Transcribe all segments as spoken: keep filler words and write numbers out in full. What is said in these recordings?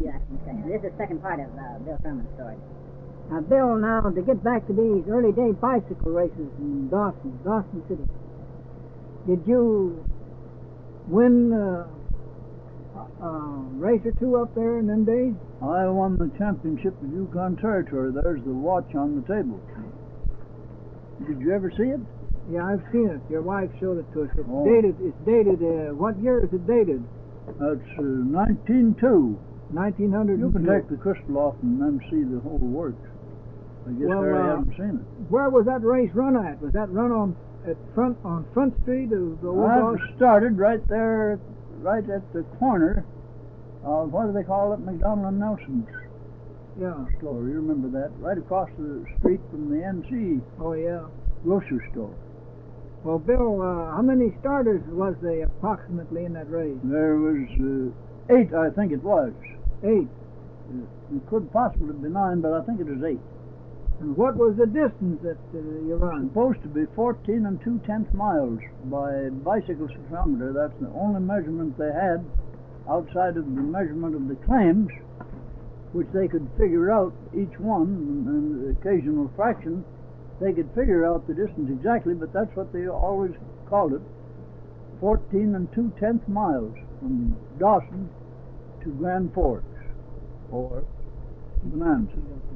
just a second. This is the second part of uh, Bill Sherman's story. Now, Bill, now, to get back to these early day bicycle races in Dawson, Dawson City, did you win uh, a, a race or two up there in them days? I won the championship of Yukon Territory. There's the watch on the table. Did you ever see it? Yeah, I've seen it. Your wife showed it to us. It's Oh. dated, it's dated, uh, what year is it dated? That's uh, nineteen oh two. nineteen hundred. You can take the crystal off and then see the whole works. I guess Well, Harry uh, hasn't seen it. Where was that race run at? Was that run on at front on Front Street of the old I Dawson? started right there, right at the corner of, what do they call it, McDonald and Nelson's Yeah. store. You remember that? Right across the street from the N C Oh, yeah. grocery store. Well, Bill, uh, how many starters was there approximately in that race? There was uh, eight, I think it was. Eight. Uh, It could possibly be nine, but I think it was eight. And what was the distance that uh, you run? Supposed to be fourteen and two tenths miles by bicycle cyclometer. That's the only measurement they had outside of the measurement of the claims, which they could figure out each one, and the occasional fraction. They could figure out the distance exactly, but that's what they always called it, fourteen and two tenths miles from Dawson to Grand Forks, or Bonanza.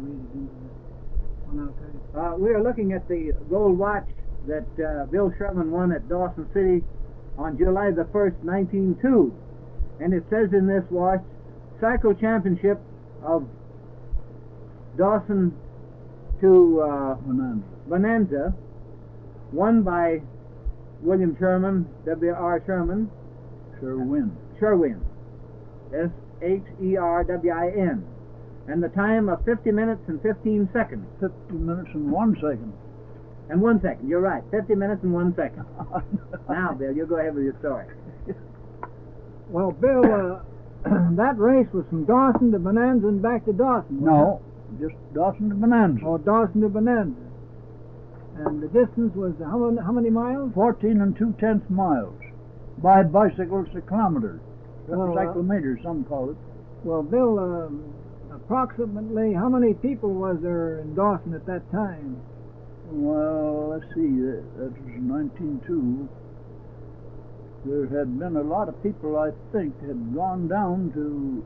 Uh, we are looking at the gold watch that uh, Bill Sherman won at Dawson City on July the first, nineteen oh two. And it says in this watch, Cycle Championship of Dawson to uh, Bonanza. Bonanza, won by William Sherman, W R Sherman, Sherwin. Sherwin, S H E R W I N, and the time of fifty minutes and fifteen seconds. fifty minutes and one second. And one second, you're right, fifty minutes and one second. Now, Bill, you go ahead with your story. Well, Bill, uh, that race was from Dawson to Bonanza and back to Dawson. wasn't No, just Dawson to Bonanza. it? Oh, Dawson to Bonanza. And the distance was how many, how many miles? fourteen and two tenths miles by bicycle cyclometer. Well, uh, Cyclometer, some call it. Well, Bill, um, approximately how many people was there in Dawson at that time? Well, let's see, that, that was nineteen oh two. There had been a lot of people, I think, had gone down to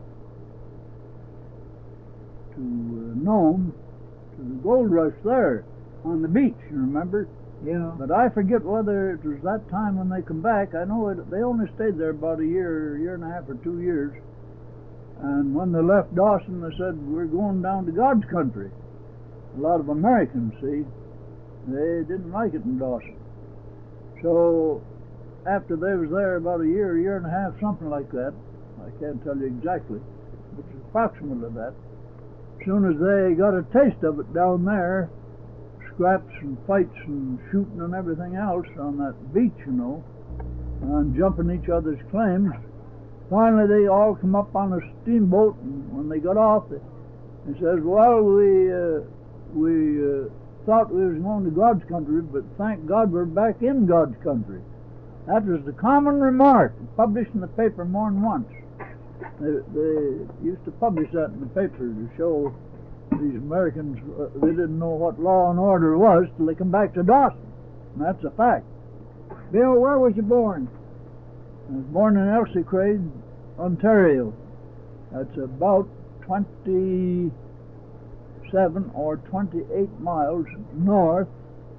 to uh, Nome, to the gold rush there on the beach, you remember? Yeah. But I forget whether it was that time when they come back. I know it, they only stayed there about a year, year and a half or two years. And when they left Dawson, they said, we're going down to God's country. A lot of Americans, see, they didn't like it in Dawson. So after they was there about a year, year and a half, something like that, I can't tell you exactly, but it's approximately that. As soon as they got a taste of it down there, scraps and fights and shooting and everything else on that beach, you know, and jumping each other's claims, finally they all come up on a steamboat, and when they got off, they, they says, well, we uh, we uh, thought we was going to God's country, but thank God we're back in God's country. That was the common remark, published in the paper more than once. They, they used to publish that in the paper to show these Americans, uh, they didn't know what law and order was till they come back to Dawson. And that's a fact. Bill, where was you born? I was born in Elsie Craig, Ontario. That's about twenty-seven or twenty-eight miles north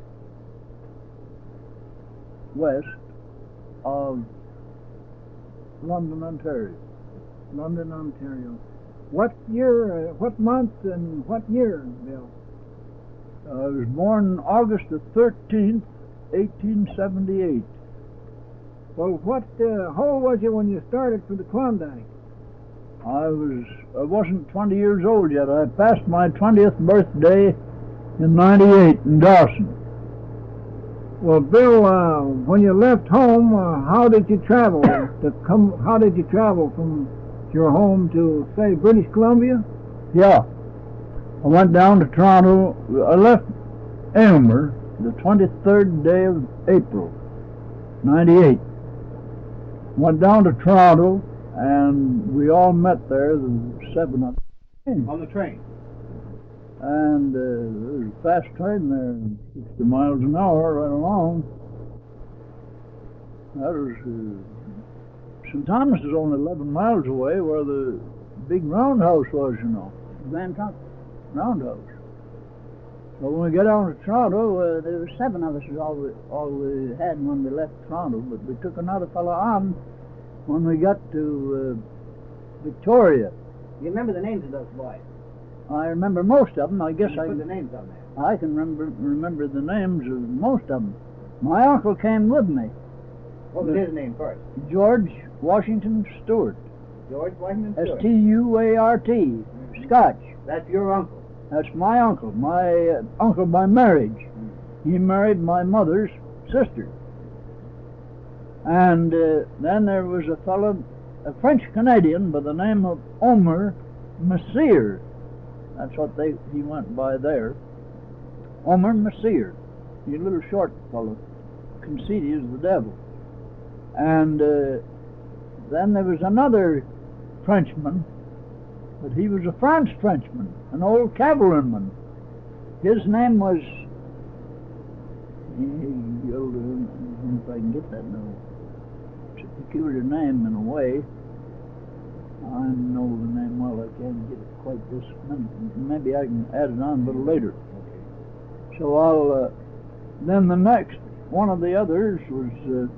west of London, Ontario. London, Ontario. What year, uh, what month and what year, Bill? I was born August the thirteenth, eighteen seventy-eight. Well, what, uh, how old was you when you started for the Klondike? I was, I wasn't twenty years old yet. I passed my twentieth birthday in ninety-eight in Dawson. Well, Bill, uh, when you left home, uh, how did you travel to come, how did you travel from your home to, say, British Columbia? Yeah. I went down to Toronto. I left Aylmer the twenty-third day of April, ninety-eight. Went down to Toronto And we all met there, the seven of us. On the train. And uh, there was a fast train there, sixty miles an hour right along. That was, uh, Saint Thomas is only eleven miles away where the big roundhouse was, you know. Van Trump. Roundhouse. So when we got down to Toronto, uh, There were seven of us was all we, all we had when we left Toronto, but we took another fellow on when we got to uh, Victoria. You remember the names of those boys? I remember most of them. I guess You I put the names on there. I can remember remember the names of most of them. My uncle came with me, What was his name first? George Washington Stewart, George Washington S Stewart. T U A R T, Scotch. That's your uncle. That's my uncle, my uh, uncle by marriage. He married my mother's sister. And uh, then there was a fellow, a French Canadian by the name of Omer Messier. That's what they he went by there. Omer Messier. He's a little short fellow, conceited as the devil. And uh, then there was another Frenchman, but he was a French Frenchman, an old cavalryman. His name was, he yelled, I don't know if I can get that now. It's a peculiar name in a way. I know the name well, I can't get it quite this minute. Maybe I can add it on a little later. So I'll, uh, then the next, one of the others was, uh,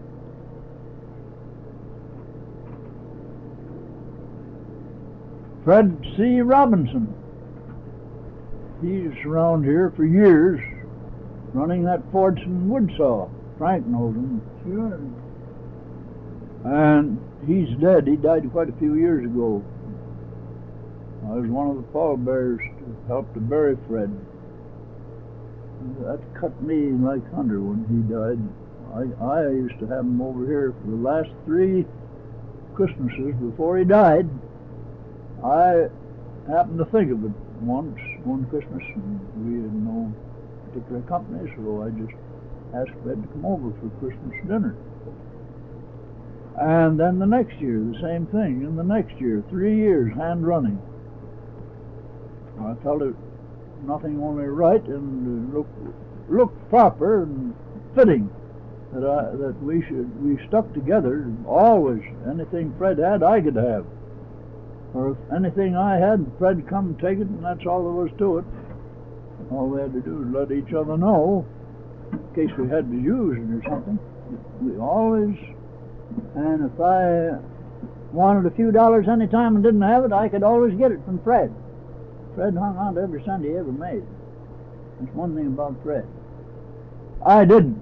Fred C. Robinson. He's around here for years, running that Fordson wood saw. Frank knows him. sure. And he's dead. He died quite a few years ago. I was one of the pallbearers to help to bury Fred. That cut me like thunder when he died. I, I used to have him over here for the last three Christmases before he died. I happened to think of it once, one Christmas, and we had no particular company, so I just asked Fred to come over for Christmas dinner. And then the next year, the same thing, and the next year, three years, hand running. I felt it nothing only right and looked looked proper and fitting that I that we should we stuck together always. Anything Fred had, I could have. Or if anything I had, Fred come take it, and that's all there was to it. All we had to do was let each other know, in case we had to use it or something. We always, and if I wanted a few dollars any time and didn't have it, I could always get it from Fred. Fred hung on to every cent he ever made. That's one thing about Fred. I didn't.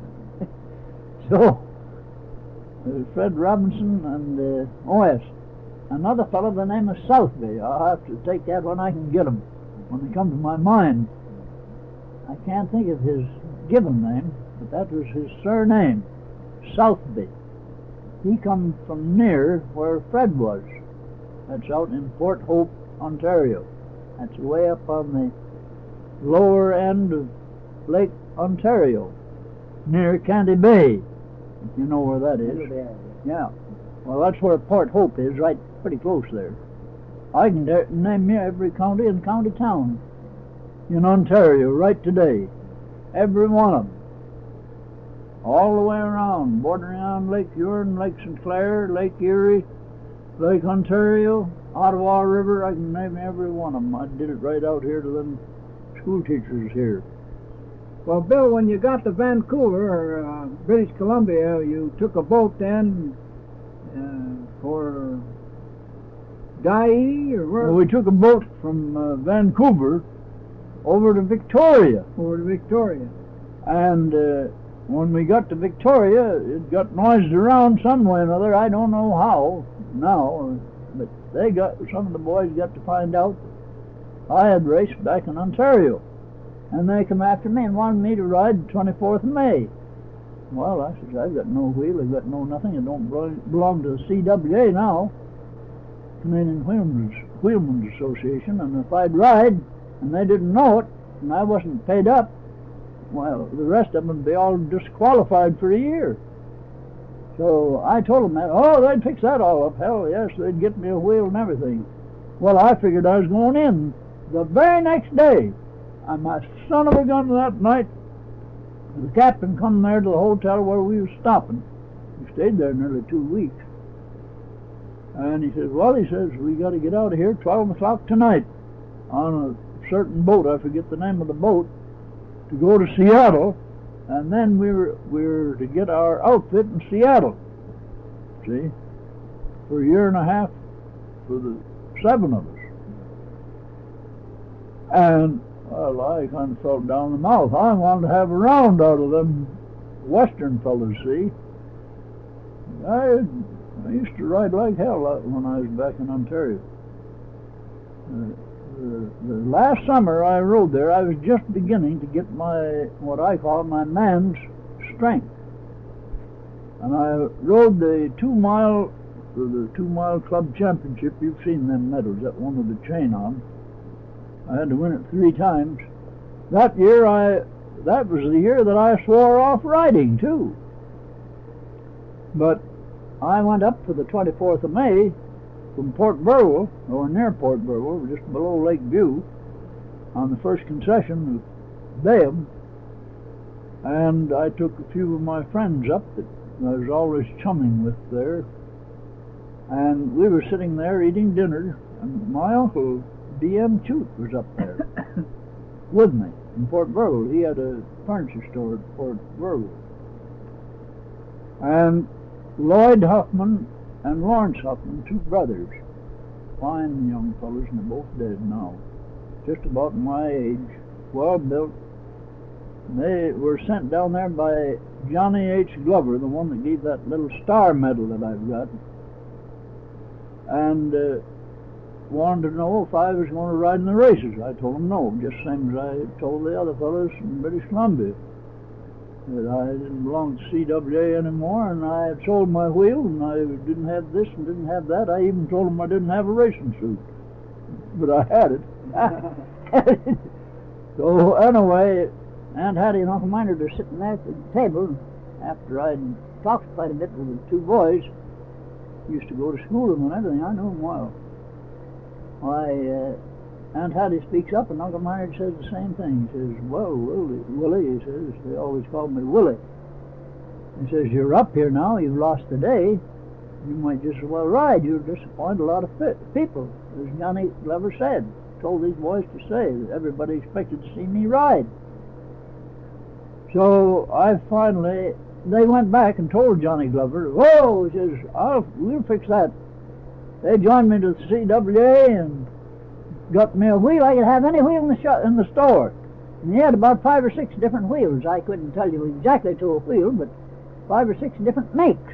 So, there's Fred Robinson and, uh, oh yes, another fellow by the name of Southby. I'll have to take that when I can get him, when they come to my mind. I can't think of his given name, but that was his surname, Southby. He come from near where Fred was. That's out in Port Hope, Ontario. That's way up on the lower end of Lake Ontario, near Candy Bay, if you know where that is. Yeah. Well, that's where Port Hope is, right pretty close there. I can da- name you every county and county town in Ontario right today. Every one of them. All the way around, bordering on Lake Huron, Lake Saint Clair, Lake Erie, Lake Ontario, Ottawa River. I can name every one of them. I did it right out here to them school teachers here. Well, Bill, when you got to Vancouver, uh, British Columbia, you took a boat then uh, for Dyea, or where? Well, we took a boat from uh, Vancouver over to Victoria. Over to Victoria. And uh, when we got to Victoria, it got noised around some way or another. I don't know how now, but they got, some of the boys got to find out I had raced back in Ontario. And they come after me and wanted me to ride the twenty-fourth of May. Well, I said, I've got no wheel, I've got no nothing. I don't belong to the C W A now, Canadian Wheelmen's, Wheelmen's Association. And if I'd ride and they didn't know it, and I wasn't paid up, well, the rest of them would be all disqualified for a year. So I told them that. Oh, they'd fix that all up. Hell, yes, they'd get me a wheel and everything. Well, I figured I was going in the very next day. And my son of a gun that night, the captain come there to the hotel where we was stopping. We stayed there nearly two weeks. And he says, well, he says, we got to get out of here twelve o'clock tonight on a certain boat. I forget the name of the boat, to go to Seattle. And then we were, we were to get our outfit in Seattle, see, for a year and a half for the seven of us. And, well, I kind of felt down the mouth. I wanted to have a round out of them Western fellas, see. I, I used to ride like hell when I was back in Ontario. Uh, The, the last summer I rode there, I was just beginning to get my, what I call my man's strength. And I rode the two mile, the two mile club championship. You've seen them medals, that one with the chain on. I had to win it three times. That year I, that was the year that I swore off riding too. But I went up for the twenty-fourth of May from Port Burwell, or near Port Burwell, just below Lake View, on the first concession of Bayham, and I took a few of my friends up that I was always chumming with there, and we were sitting there eating dinner, and my uncle, D M Chute, was up there with me in Port Burwell. He had a furniture store at Port Burwell. And Lloyd Huffman and Lawrence Huffman, two brothers, fine young fellows, and they're both dead now, just about my age, well built. They were sent down there by Johnny H. Glover, the one that gave that little star medal that I've got, and uh, wanted to know if I was going to ride in the races. I told them no, just same as I told the other fellows in British Columbia, that I didn't belong to C W A anymore, and I had sold my wheel, and I didn't have this and didn't have that. I even told them I didn't have a racing suit, but I had it. So anyway, Aunt Hattie and Uncle Minard are sitting there at the table after I'd talked quite a bit with the two boys. Used to go to school with them and everything. I knew them well. Why, uh, Aunt Hattie speaks up, and Uncle Minard says the same thing. He says, well, Willie, Willie, he says, they always called me Willie. He says, you're up here now, you've lost the day, you might just as well ride. You'll disappoint a lot of people, as Johnny Glover said. Told these boys to say that everybody expected to see me ride. So I finally, they went back and told Johnny Glover, whoa, he says, I'll, we'll fix that. They joined me to the C W A and got me a wheel. I could have any wheel in the shop, in the store. And he had about five or six different wheels. I couldn't tell you exactly to a wheel, but five or six different makes.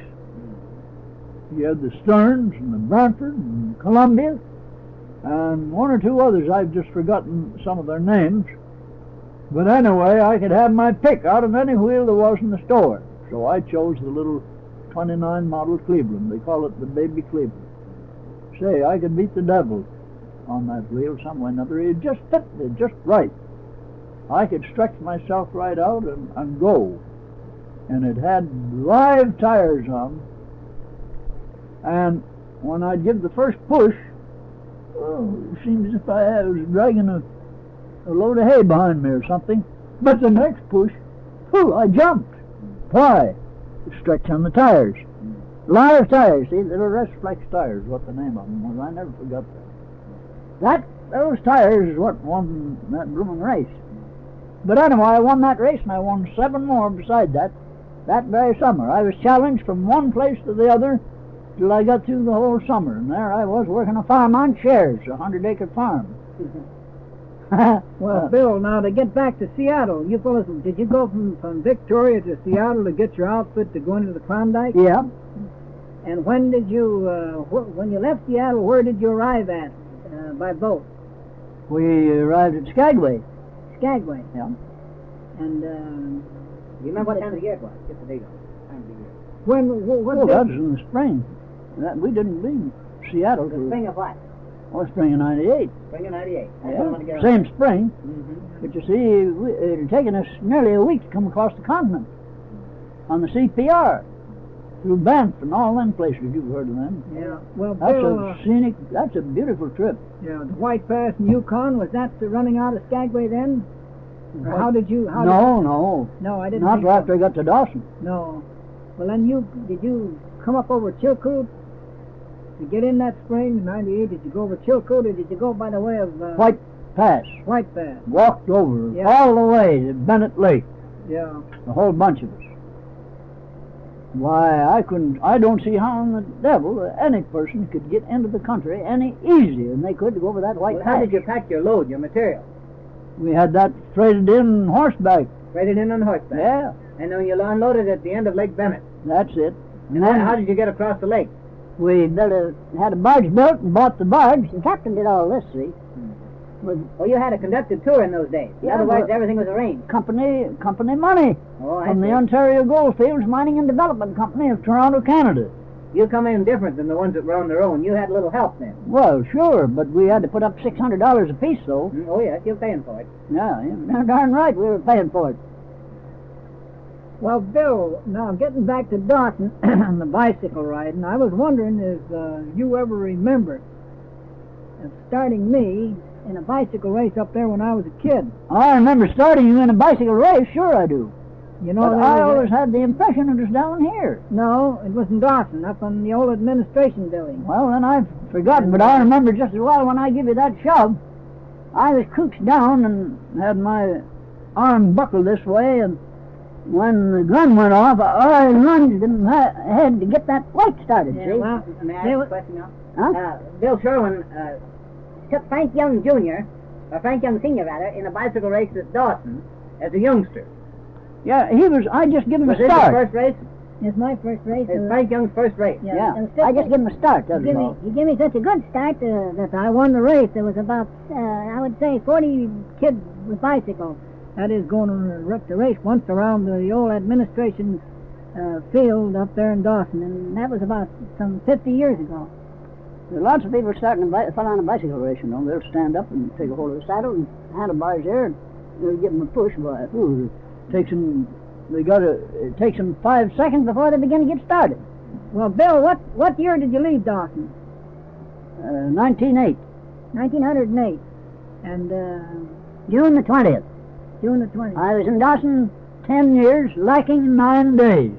He had the Stearns and the Brantford and Columbia and one or two others. I've just forgotten some of their names. But anyway, I could have my pick out of any wheel there was in the store. So I chose the little twenty-nine model Cleveland. They call it the Baby Cleveland. Say, I could beat the devil on that wheel some way or another. It just fit me just right. I could stretch myself right out and, and go. And it had live tires on. And when I'd give the first push, oh, it seemed as if I was dragging a, a load of hay behind me or something. But the next push, oh, I jumped. Why? Stretch on the tires. Live tires, see, little Resflex tires, what the name of them was. I never forgot that. That, those tires is what won that blooming race. But anyway, I won that race, and I won seven more beside that, that very summer. I was challenged from one place to the other till I got through the whole summer, and there I was working a farm on shares, a hundred acre farm. Well, Bill, now to get back to Seattle, you fellas, did you go from, from Victoria to Seattle to get your outfit to go into the Klondike? Yeah. And when did you, uh, wh when you left Seattle, where did you arrive at uh, by boat? We arrived at Skagway. Skagway. Yeah. And, um, You remember what time of the year it was? Get the date on it. Time of the year. when, wh what Oh, date? that was in the spring. That, we didn't leave Seattle The till spring of what? oh, spring of ninety-eight. Spring of ninety-eight. That's Yeah. what I want to get Same spring. Mm-hmm. But you see, we, it had taken us nearly a week to come across the continent on the C P R. through Banff and all them places. You've heard of them. Yeah. Well, That's Bill, a uh, scenic, that's a beautiful trip. yeah, the White Pass in Yukon, was that the running out of Skagway then? Or What? how did you, how No, did no, no, I didn't not think till so. after I got to Dawson. No. Well, then you, did you come up over Chilkoot to get in that spring in ninety-eight? Did you go over Chilkoot or did you go by the way of uh, White Pass. White Pass? Walked over Yeah. all the way to Bennett Lake, Yeah. the whole bunch of us. Why, I couldn't, I don't see how in the devil any person could get into the country any easier than they could to go over that White Well, Pass. how did you pack your load, your material? We had that freighted in horseback. Freighted in on horseback. Yeah, And then you unloaded at the end of Lake Bennett. that's it. And And then how did you get across the lake? we built a, had a barge built and bought the barge. The captain did all this, see. With Oh, you had a conducted tour in those days. In Yeah, other words, but- everything was arranged. company company money Oh, I from the see. Ontario Goldfields Mining and Development Company of Toronto, Canada. You come in different than the ones that were on their own. You had a little help then. Well, sure, but we had to put up six hundred dollars apiece, though. Mm, Oh, yes, you're paying for it. Yeah, yeah, darn right, we were paying for it. Well, Bill, now getting back to Dawson and the bicycle riding, I was wondering if uh, you ever remember of starting me in a bicycle race up there when I was a kid. I remember starting you in a bicycle race, sure I do. You know, But there I was a- always had the impression it was down here. No, it was in Dawson, up on the old administration building. Well, then I've forgotten, but I remember just as well when I give you that shove. I was cooched down and had my arm buckled this way, and when the gun went off, I lunged in ha- ahead to get that light started, Yeah, see? well, May I They ask were- a question now? Huh? Uh, Bill Sherwin uh, took Frank Young Junior, or Frank Young Senior rather, in a bicycle race at Dawson as a youngster. Yeah, he was, I just give him Was a this his start. first race? It's my first race. It's uh, Frank Young's first race. Yeah, Yeah, it was I just- just give him a start, that's He gave, me, all. he gave me such a good start uh, that I won the race. There was about, uh, I would say, forty kids with bicycles. That is going to rip the race once around the old administration uh, field up there in Dawson, and that was about some fifty years ago. There are lots of people starting to bi- fun on a bicycle race, you know. They'll stand up and take a hold of the saddle and handlebars there, and they'll give them a push. By ooh, it takes them. They got to. It takes them five seconds before they begin to get started. Well, Bill, what, what year did you leave Dawson? Uh, nineteen eight, nineteen oh eight. And uh, June the twentieth. June the twentieth. I was in Dawson ten years, lacking nine days.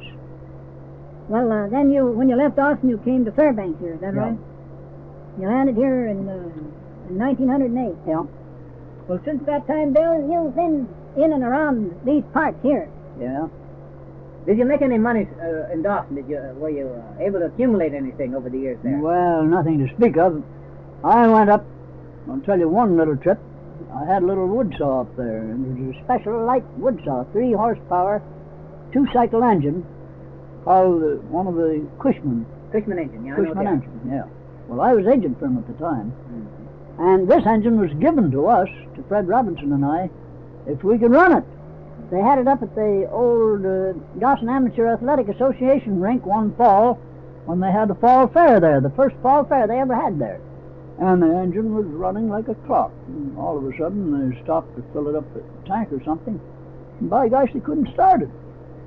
Well, uh, then you, when you left Dawson, you came to Fairbanks here, is that Yeah. right? You landed here in, uh, in nineteen oh eight. Yeah. Well, since that time, Bill, you've been in and around these parts here. Yeah. Did you make any money uh, in Dawson? Did you? Uh, were you uh, able to accumulate anything over the years there? Well, nothing to speak of. I went up. I'll tell you one little trip. I had a little wood saw up there, and it was a special light wood saw, three horsepower, two cycle engine, called uh, one of the Cushman. Cushman engine, yeah. I know Cushman that. engine, yeah. Well, I was agent for him at the time, Mm. and this engine was given to us, to Fred Robinson and I, if we could run it. They had it up at the old uh, Dawson Amateur Athletic Association rink one fall when they had the fall fair there, the first fall fair they ever had there. And the engine was running like a clock. And all of a sudden, they stopped to fill it up at the tank or something. And by gosh, they couldn't start it.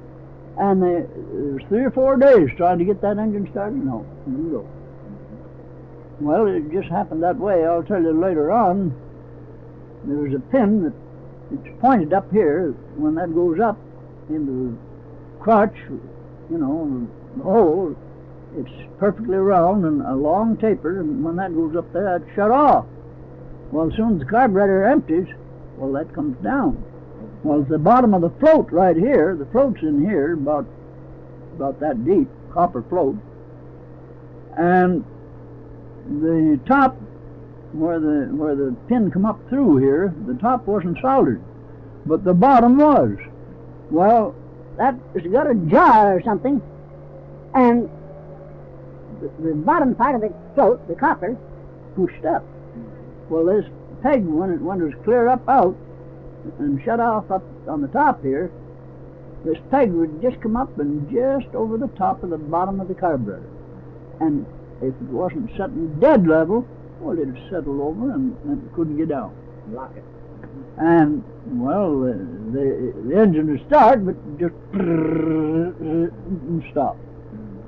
And they, it was three or four days trying to get that engine started. No, it didn't go. Well, it just happened that way. I'll tell you later on. There was a pin that it's pointed up here. When that goes up into the crotch, you know, the hole, it's perfectly round and a long taper, and when that goes up there, it's shut off. Well, as soon as the carburetor empties, well, that comes down. Well, at the bottom of the float right here, the float's in here, about about that deep, copper float, and the top, where the where the pin come up through here, the top wasn't soldered, but the bottom was. Well, that has got a jar or something, and the, the bottom part of the float, the copper, pushed up. Well, this peg, when it, when it was clear up out and shut off up on the top here, this peg would just come up and just over the top of the bottom of the carburetor. And if it wasn't sitting dead level, well, it'd settle over and, and it couldn't get down. Lock it. And, well, the, the, the engine would start, but just and stop.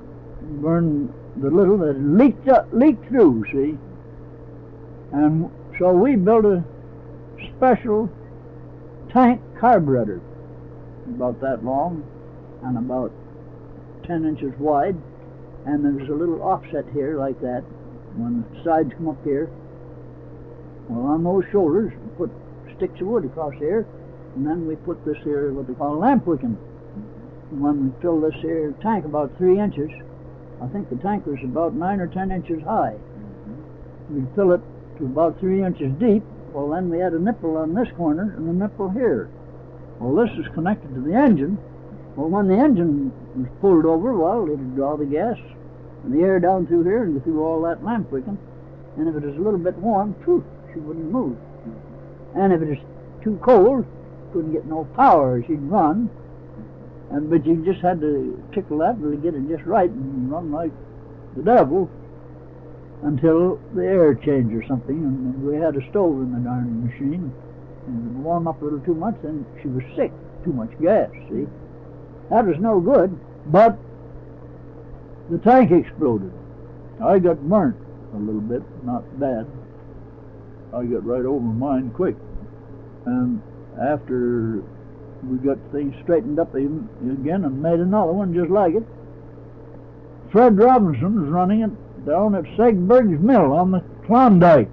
burned the little that leaked up, leaked through, see? And so we built a special tank carburetor, about that long and about ten inches wide, and there's a little offset here like that when the sides come up here. Well, on those shoulders we put sticks of wood across here, and then we put this here, what they call lamp wicking. And when we fill this here tank about three inches, I think the tank was about nine or ten inches high. We'd fill it to about three inches deep. Well, then we had a nipple on this corner and a nipple here. Well, this is connected to the engine. Well, when the engine was pulled over, well, it'd draw the gas and the air down through here and through all that lamp wicking. And if it was a little bit warm, phew, she wouldn't move. And if it was too cold, couldn't get no power, she'd run. And but you just had to tickle that to get it just right and run like the devil until the air changed or something. And we had a stove in the darn machine, and it would warm up a little too much, then she was sick. Too much gas, see? That was no good, but the tank exploded. I got burnt a little bit, not bad. I got right over mine quick. And after we got things straightened up even, again and made another one just like it, Fred Robinson was running it down at Segberg's Mill on the Klondike.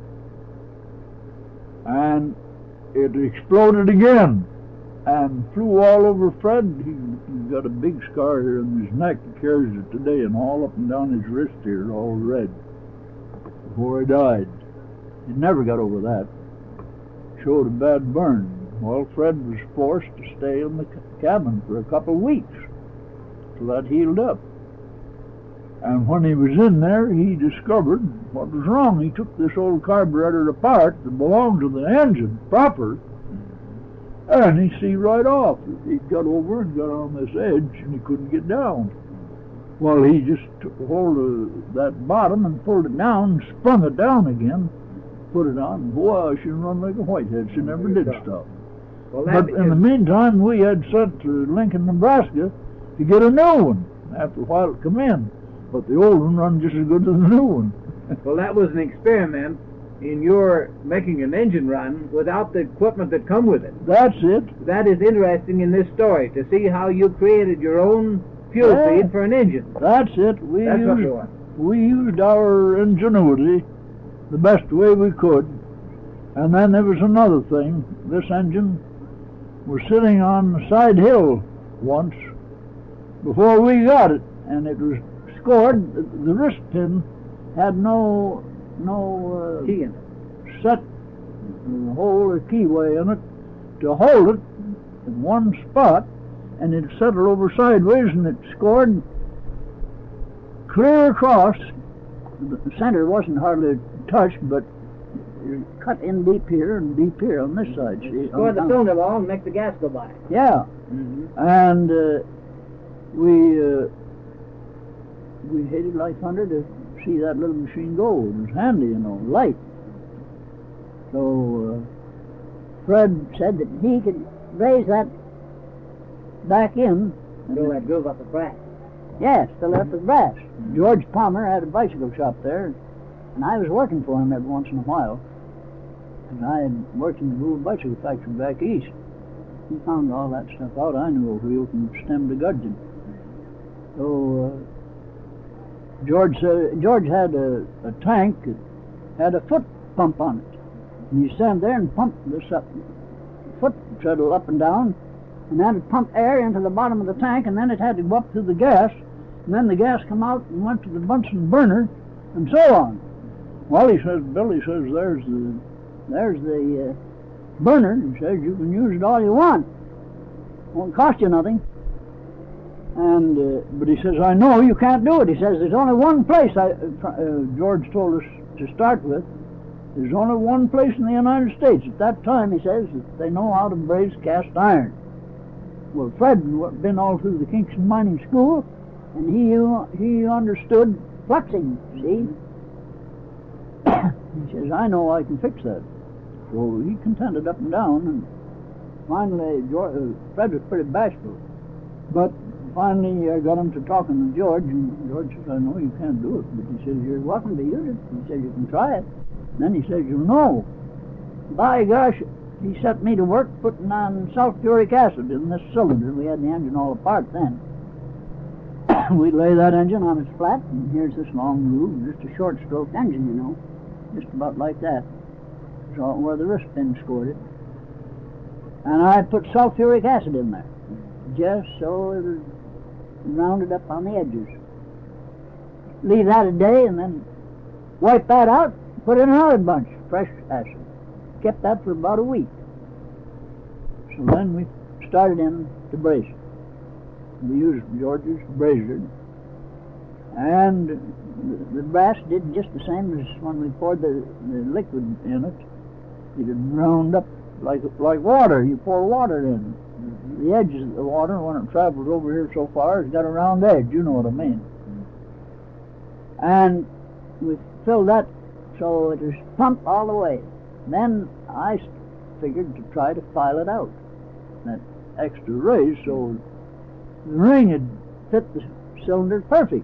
And it exploded again and flew all over Fred. He, he got a big scar here in his neck. He carries it today, and all up and down his wrist here, all red, before he died. He never got over that. Showed a bad burn. Well, Fred was forced to stay in the cabin for a couple of weeks till that healed up. And when he was in there, he discovered what was wrong. He took this old carburetor apart that belonged to the engine proper, and he see right off. He got over and got on this edge, and he couldn't get down. Well, he just took hold of that bottom and pulled it down, and sprung it down again, put it on, and boy, she run like a whitehead. She never did stop. Well, But in the meantime, we had sent to Lincoln, Nebraska to get a new one. After a while it come in. But the old one run just as good as the new one. well, that was an experiment in your making an engine run without the equipment that come with it. That's it. That is interesting in this story, to see how you created your own fuel Yeah. feed for an engine. That's it. We That's what used, you want. we used our ingenuity the best way we could. And then there was another thing. This engine was sitting on the side hill once before we got it, and it was scored. The wrist pin had no no uh, Key in it. set uh, hole or keyway in it to hold it in one spot, and it settled over sideways, and it scored clear across. The center wasn't hardly touched, but it cut in deep here and deep here on this side. See, Score on the down. cylinder wall and make the gas go by. Yeah, Mm-hmm. and uh, we uh, we hated like thunder to see that little machine go. It was handy, you know, light. So uh, Fred said that he could raise that back in. Fill that groove up with brass. Yes, fill it up with brass. George Palmer had a bicycle shop there, and I was working for him every once in a while. And I had worked in the Gould bicycle factory back east. He found all that stuff out. I knew a wheel from stem to gudgeon. So uh, George uh, George had a, a tank that had a foot pump on it. And you stand there and pump this up, foot treadle up and down, and then it pumped air into the bottom of the tank, and then it had to go up through the gas, and then the gas come out and went to the Bunsen burner, and so on. Well, he says, Bill, he says, there's the there's the uh, burner. He says, you can use it all you want. Won't cost you nothing. And uh, but he says, I know you can't do it. He says, there's only one place. I, uh, George told us to start with. There's only one place in the United States at that time, he says, that they know how to braze cast iron. Well, Fred had been all through the Kingston Mining School, and he he understood fluxing, see? He says, I know I can fix that. So he contended up and down, and finally George, uh, Fred was pretty bashful. But finally I got him to talking to George, and George says, I know you can't do it, but he says, you're welcome to use it. He says, you can try it. And then he says, you know, by gosh, he set me to work putting on sulfuric acid in this cylinder. We had the engine all apart then. We'd lay that engine on its flat, and here's this long groove, just a short-stroke engine, you know, just about like that. So where the wrist pin scored it. And I put sulfuric acid in there, just so it was rounded up on the edges. Leave that a day, and then wipe that out, put in another bunch, fresh acid. Kept that for about a week. So then we started in to braze it. We used George's brazier, and the, the brass did just the same as when we poured the, the liquid in it. It had round up like like water. You pour water in. Mm-hmm. The edges of the water, when it travels over here so far, it's got a round edge. You know what I mean. Mm-hmm. And we filled that so it was pumped all the way. Then I figured to try to file it out. That extra raise, so the ring had fit the cylinder perfect.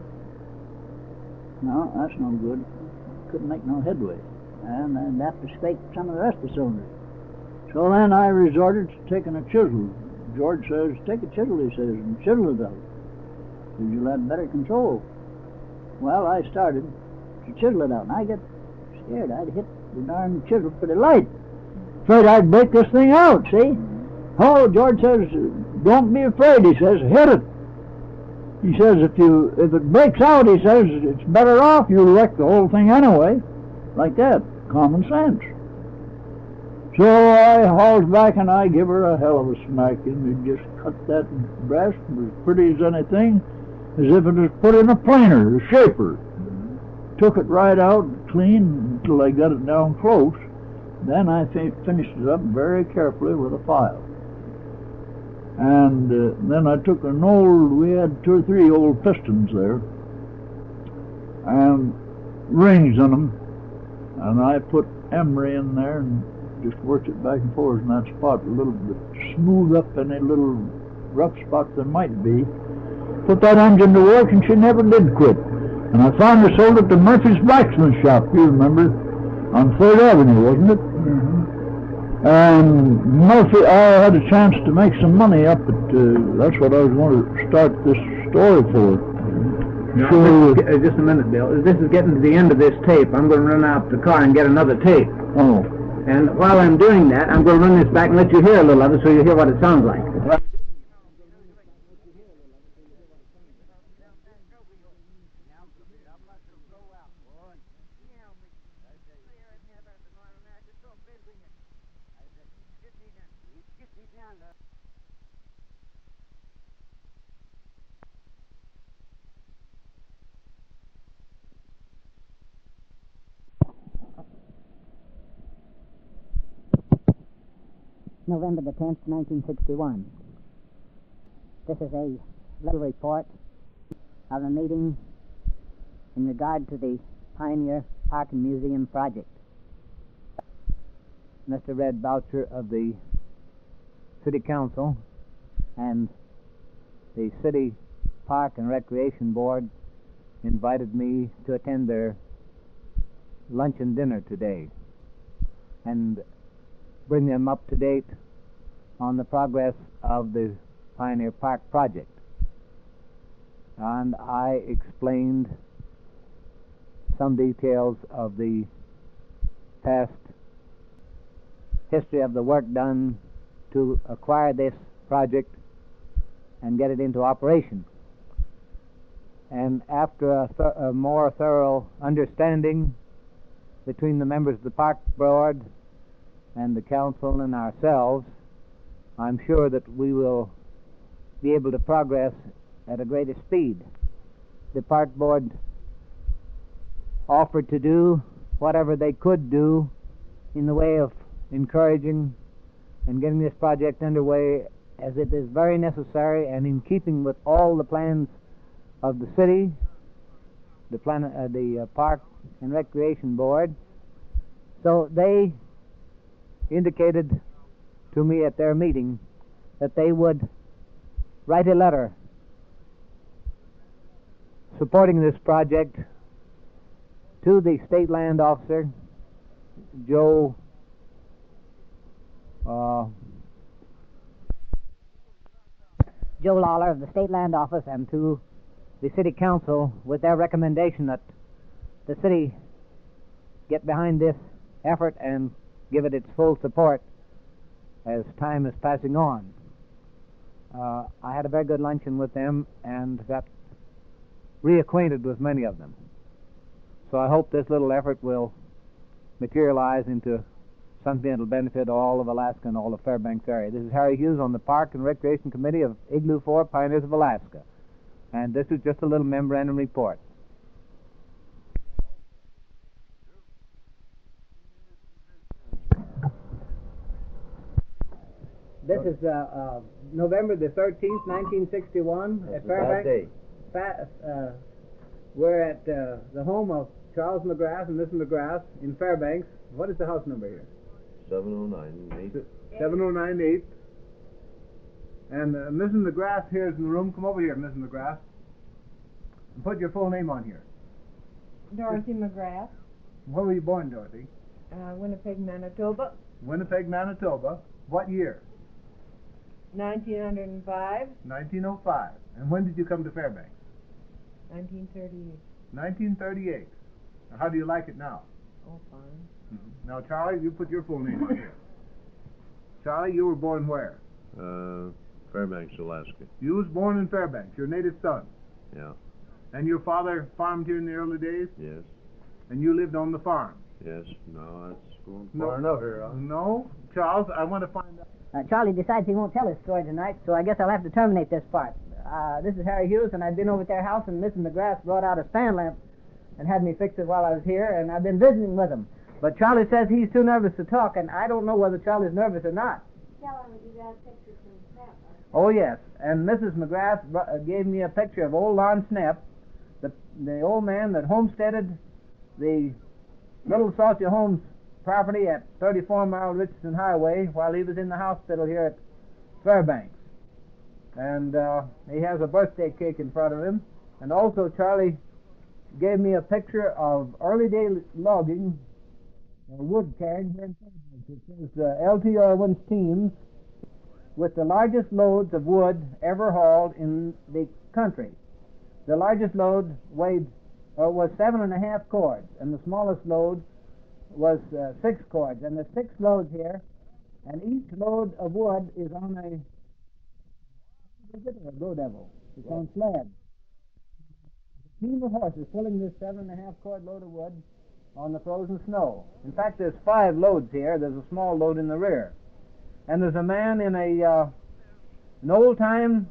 No, that's no good. Couldn't make no headway. And I'd have to scrape some of the rest of the cylinder. So then I resorted to taking a chisel. George says, take a chisel, he says, and chisel it out, because you'll have better control. Well, I started to chisel it out, and I get scared. I'd hit the darn chisel pretty light. Afraid I'd break this thing out, see? Oh, George says, don't be afraid, he says, hit it. He says, if you if it breaks out, he says, it's better off you wreck the whole thing anyway. Like that. Common sense. So I hauls back and I give her a hell of a smack, and we just cut that brass as pretty as anything, as if it was put in a planer, a shaper. Took it right out clean until I got it down close. Then I fi finished it up very carefully with a file. And uh, then I took an old, we had two or three old pistons there, and rings in them, and I put emery in there and just worked it back and forth in that spot a little bit, smooth up any little rough spots there might be. Put that engine to work, and she never did quit. And I finally sold it to Murphy's Blacksmith Shop, you remember, on Third Avenue, wasn't it? Mm-hmm. And Murphy, I had a chance to make some money up at, uh, that's what I was going to start this story for. No, So, this, uh, just a minute, Bill. This is getting to the end of this tape. I'm going to run out the car and get another tape. oh, And while I'm doing that, I'm going to run this back and let you hear a little of it so you hear what it sounds like. November the tenth, nineteen sixty-one. This is a little report of a meeting in regard to the Pioneer Park and Museum project. Mister Red Boucher of the City Council and the City Park and Recreation Board invited me to attend their lunch and dinner today and bring them up to date on the progress of the Pioneer Park project. And I explained some details of the past history of the work done to acquire this project and get it into operation. And after a, th a more thorough understanding between the members of the Park Board and the Council and ourselves, I'm sure that we will be able to progress at a greater speed. The Park Board offered to do whatever they could do in the way of encouraging and getting this project underway, as it is very necessary and in keeping with all the plans of the city, the, plan, uh, the uh, Park and Recreation Board. So they indicated to me at their meeting that they would write a letter supporting this project to the state land officer, Joe uh, Joe Lawler of the State Land Office, and to the City Council with their recommendation that the city get behind this effort and give it its full support as time is passing on. Uh, I had a very good luncheon with them and got reacquainted with many of them. So I hope this little effort will materialize into something that will benefit all of Alaska and all of Fairbanks area. This is Harry Hughes on the Park and Recreation Committee of Igloo four, Pioneers of Alaska. And this is just a little memorandum report. This is uh, uh, November the thirteenth, nineteen sixty-one, at Fairbanks. Fa uh, we're at uh, the home of Charles McGrath and Missus McGrath in Fairbanks. What is the house number here? seven oh nine eight. seven oh nine eight. And uh, Missus McGrath here is in the room. Come over here, Missus McGrath. And put your full name on here. Dorothy McGrath, Where were you born, Dorothy? uh, Winnipeg, Manitoba, Winnipeg, Manitoba. What year? nineteen oh five, nineteen oh five. And when did you come to Fairbanks? nineteen thirty-eight. nineteen thirty-eight. Now, how do you like it now? Oh, fine. Mm-hmm. Now, Charlie, you put your full name on here. Charlie, you were born where? Uh, Fairbanks, Alaska. You was born in Fairbanks, your native son. Yeah. And your father farmed here in the early days? Yes. And you lived on the farm? Yes. No, that's going No. far enough here, huh? No. Charles, I want to find out. Uh, Charlie decides he won't tell his story tonight, so I guess I'll have to terminate this part. Uh, this is Harry Hughes, and I've been over at their house, and Missus McGrath brought out a stand lamp and had me fix it while I was here, and I've been visiting with him. But Charlie says he's too nervous to talk, and I don't know whether Charlie's nervous or not. Tell him you got pictures from Snap. Oh, yes. And Missus McGrath br- uh, gave me a picture of old Lon Snepp, the, the old man that homesteaded the Little Salty Homes property at thirty-four mile Richardson Highway while he was in the hospital here at Fairbanks. And uh, he has a birthday cake in front of him. And also Charlie gave me a picture of early day logging, uh, wood carrying here in Fairbanks. It says uh, L T Irwin's teams with the largest loads of wood ever hauled in the country. The largest load weighed uh, was seven and a half cords, and the smallest load was uh, six cords. And there's six loads here, and each load of wood is on a is it a go devil. It's on sled. A team of horses pulling this seven and a half cord load of wood on the frozen snow. In fact, there's five loads here. There's a small load in the rear, and there's a man in a uh, an old time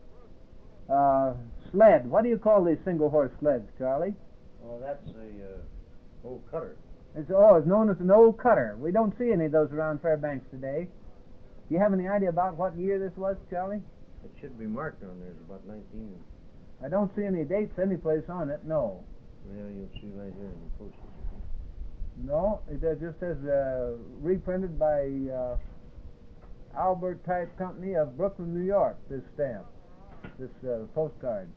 uh, sled. What do you call these single horse sleds, Charlie? Oh, that's a uh, old cutter. It's oh, it's known as an old cutter. We don't see any of those around Fairbanks today. Do you have any idea about what year this was, Charlie? It should be marked on there. It's about nineteen. I don't see any dates anyplace on it. No, Yeah, you'll see right here in the postage. no. It uh, just says uh, reprinted by uh, Albert Type Company of Brooklyn, New York. This stamp, this uh, postcard.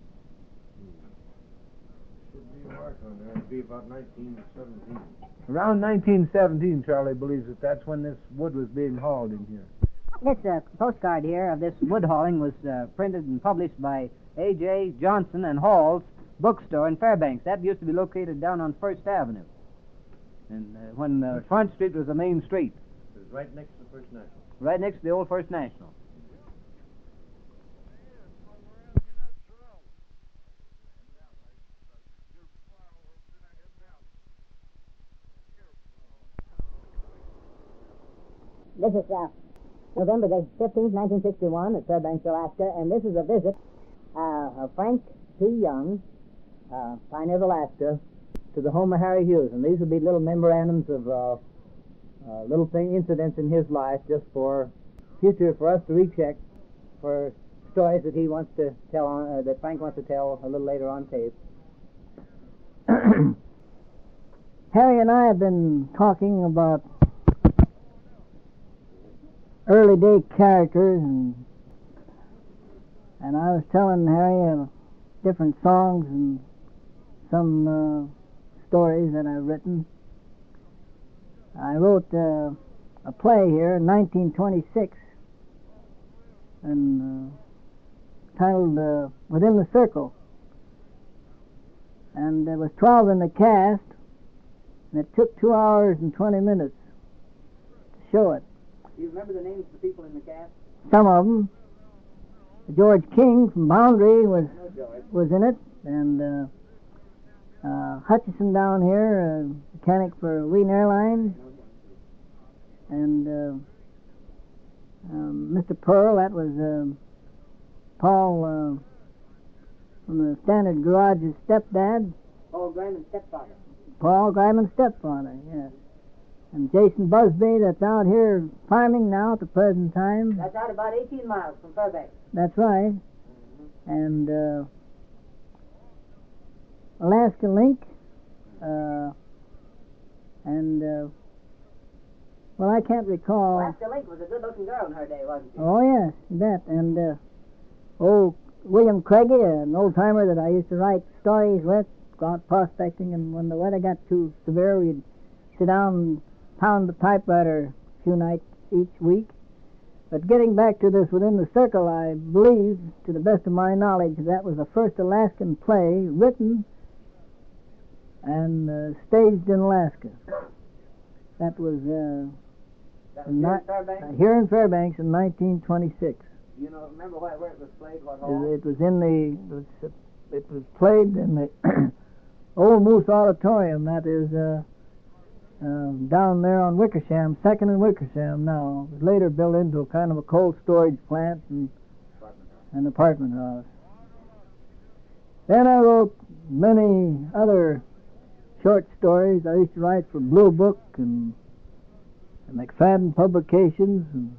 Should be marked on there. It'd be about nineteen seventeen. Around nineteen seventeen, Charlie believes that that's when this wood was being hauled in here. This uh, postcard here of this wood hauling was uh, printed and published by A J Johnson and Hall's bookstore in Fairbanks. That used to be located down on First Avenue, and uh, when uh, Front Street was the main street, It was right next to First National. right next to the old First National. This is uh, November the fifteenth, nineteen sixty-one, at Fairbanks, Alaska, and this is a visit uh, of Frank P. Young, uh, Pioneer of Alaska, to the home of Harry Hughes. And these would be little memorandums of uh, uh, little thing incidents in his life, just for future for us to recheck for stories that he wants to tell on, uh, that Frank wants to tell a little later on tape. Harry and I have been talking about early day characters, and and I was telling Harry uh, different songs and some uh, stories that I've written. I wrote uh, a play here in nineteen twenty-six, and uh, titled uh, Within the Circle. And there was twelve in the cast, and it took two hours and twenty minutes to show it. Do you remember the names of the people in the cast? Some of them. George King from Boundary was I know George. was in it, and uh, uh, Hutchison down here, uh, mechanic for Wheaton Airlines, and uh, um, Mister Pearl, that was uh, Paul uh, from the Standard Garage's stepdad. Paul Greiman's stepfather. Paul Greiman's stepfather, yes. And Jason Busby, that's out here farming now at the present time. That's out about eighteen miles from Fairbanks. That's right. And uh, Alaska Link, uh, and uh, well, I can't recall. Alaska Link was a good-looking girl in her day, wasn't she? Oh yes, you bet. And uh, old William Craigie, an old timer that I used to write stories with, go out prospecting, and when the weather got too severe, we'd sit down and pound the typewriter a few nights each week. But getting back to this Within the Circle, I believe, to the best of my knowledge, that was the first Alaskan play written and uh, staged in Alaska. That was uh, That was in here ni- in Fairbanks? uh, here in Fairbanks in nineteen twenty-six. Do you know, remember where, where it was played, what It, hall? it was in the it was, it was played in the Old Moose Auditorium. That is uh, uh, down there on Wickersham, Second and Wickersham. Now it was later built into a kind of a cold storage plant and an apartment house. Then I wrote many other short stories. I used to write for Blue Book and, and McFadden Publications, and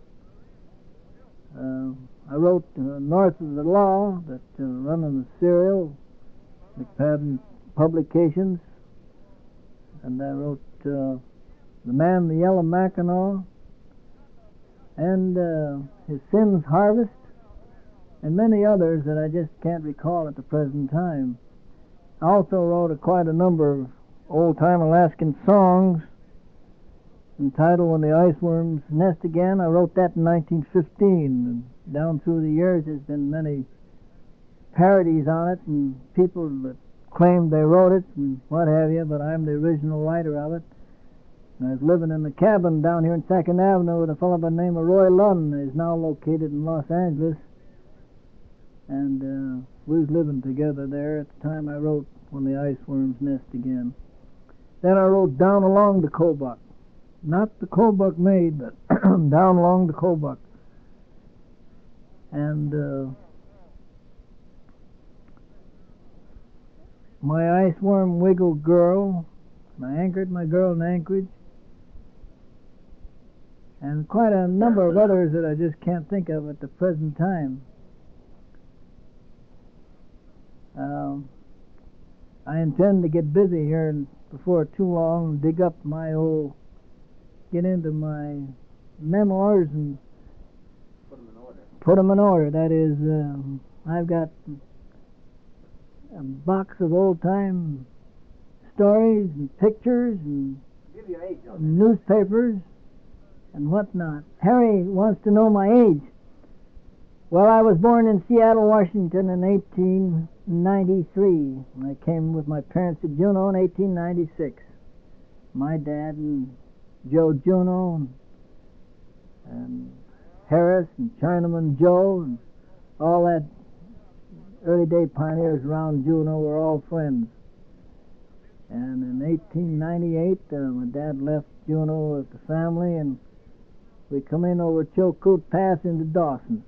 uh, I wrote uh, North of the Law, that uh, run in the serial, McFadden Publications, and I wrote uh, The Man in the Yellow Mackinaw, and uh, His Sins Harvest, and many others that I just can't recall at the present time. I also wrote a, quite a number of old-time Alaskan songs entitled When the Iceworms Nest Again. I wrote that in nineteen fifteen, and down through the years there's been many parodies on it and people that claimed they wrote it and what have you, but I'm the original writer of it. And I was living in the cabin down here in Second Avenue with a fellow by the name of Roy Lunn, who is now located in Los Angeles. And uh, we was living together there at the time I wrote When the Iceworms Nest Again. Then I wrote Down Along the Kobuk. Not the Kobuk Maid, but Down Along the Kobuk. And uh, My Iceworm Wiggled Girl. I anchored my girl in Anchorage. And quite a number of others that I just can't think of at the present time. Um, I intend to get busy here and before too long, dig up my old, get into my memoirs and Put them in order. put them in order. That is, um, I've got a box of old-time stories and pictures and Give your age on it. newspapers and whatnot. Harry wants to know my age. Well, I was born in Seattle, Washington in eighteen ninety-three. I came with my parents to Juneau in eighteen ninety-six. My dad and Joe Juneau and, and Harris and Chinaman Joe and all that early day pioneers around Juneau were all friends. And in eighteen ninety-eight, uh, my dad left Juneau with the family, and we come in over Chilkoot Pass into Dawson.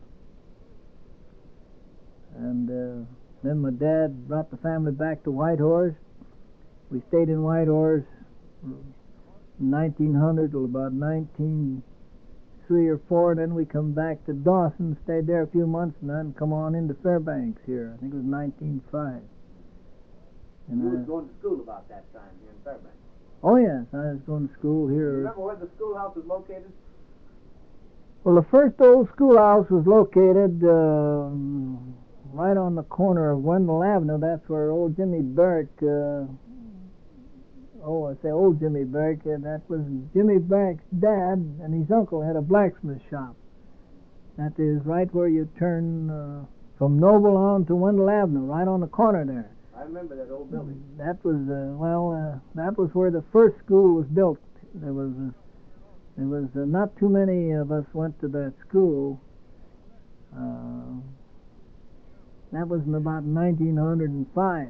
And uh, then my dad brought the family back to Whitehorse. We stayed in Whitehorse from nineteen hundred till about nineteen oh three or four, and then we come back to Dawson, stayed there a few months, and then come on into Fairbanks here. I think it was nineteen oh five. And You I, was going to school about that time here in Fairbanks. oh yes, I was going to school Do you here. remember where the schoolhouse was located? Well, the first old schoolhouse was located uh, right on the corner of Wendell Avenue. That's where old Jimmy Barrick, uh, oh, I say old Jimmy Barrick, uh, that was Jimmy Barrick's dad, and his uncle had a blacksmith shop. That is right where you turn uh, from Noble on to Wendell Avenue, right on the corner there. I remember that old building. That was, uh, well, uh, that was where the first school was built. There was, uh, there was uh, not too many of us went to that school. Uh, that was in about nineteen oh five.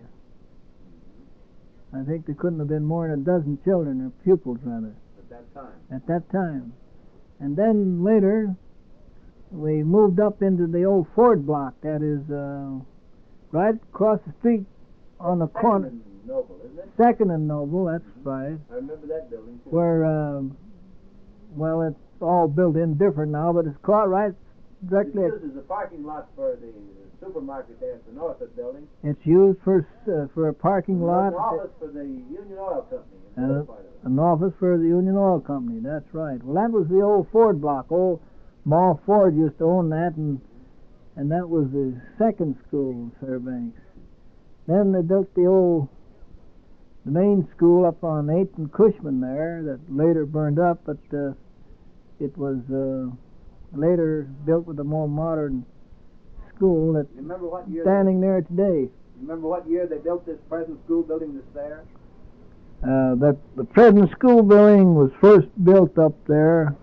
I think there couldn't have been more than a dozen children, or pupils rather. At that time. At that time. And then later, we moved up into the old Ford block. That is uh, right across the street on the corner. Second and Noble, isn't it? Second and Noble, that's right. I remember that building too. Where, uh, well, it's all built in different now, but it's caught right directly. It's used as a parking lot for the supermarket there at the north of the building. It's used for uh, for a parking lot. An office for the Union Oil Company. In the Uh, other part of it. An office for the Union Oil Company, that's right. Well, that was the old Ford block. Old Ma Ford used to own that, and and that was the second school in Fairbanks. Then they built the old, the main school up on eighth and Cushman there, that later burned up, but uh, it was uh, later built with a more modern school that's You remember what year? standing there today. They, you remember what year they built this present school building that's there? Uh, that the present school building was first built up there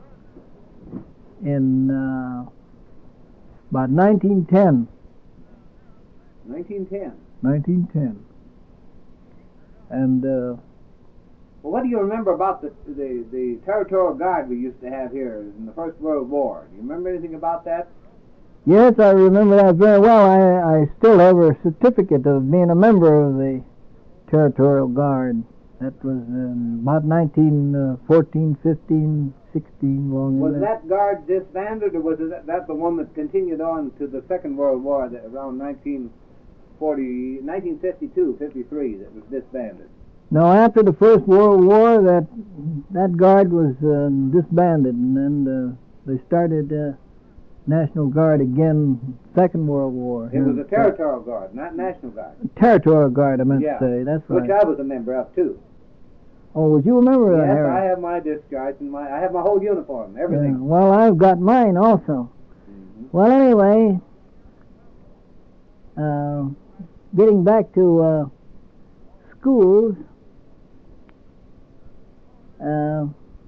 in uh, about nineteen ten. nineteen ten. nineteen ten. And uh, Well, what do you remember about the, the the territorial guard we used to have here in the First World War? Do you remember anything about that? yes, I remember that very well. I, I still have a certificate of being a member of the Territorial Guard. That was in about nineteen fourteen, fifteen, sixteen, long in Was there. that guard disbanded, or was it that the one that continued on to the Second World War that around nineteen forty, nineteen fifty-two, fifty-three that was disbanded? No, after the First World War, that that guard was uh, disbanded, and then uh, they started uh, National Guard again. Second World War. It was a Territorial Guard, not National Guard. Territorial Guard, I meant Yeah, to say. That's right. Which I was a member of too. Oh, would you remember that, Yes, Harry? I have my discharge and my I have my whole uniform, everything. Yeah, well, I've got mine also. Mhm. Well, anyway, uh, getting back to uh, schools, uh,